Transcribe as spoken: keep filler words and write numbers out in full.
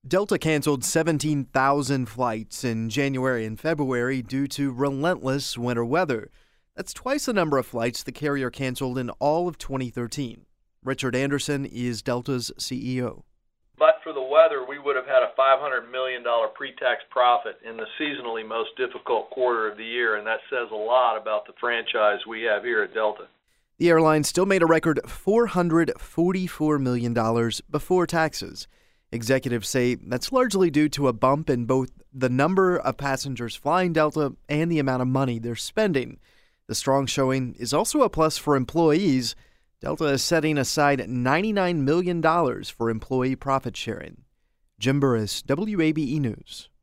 Delta canceled seventeen thousand flights in January and February due to relentless winter weather. That's twice the number of flights the carrier canceled in all of twenty thirteen. Richard Anderson is Delta's C E O. But for the weather, we would have had a five hundred million dollars pre-tax profit in the seasonally most difficult quarter of the year, and that says a lot about the franchise we have here at Delta. The airline still made a record four hundred forty-four million dollars before taxes. Executives say that's largely due to a bump in both the number of passengers flying Delta and the amount of money they're spending. The strong showing is also a plus for employees. Delta is setting aside ninety-nine million dollars for employee profit sharing. Jim Burris, W A B E News.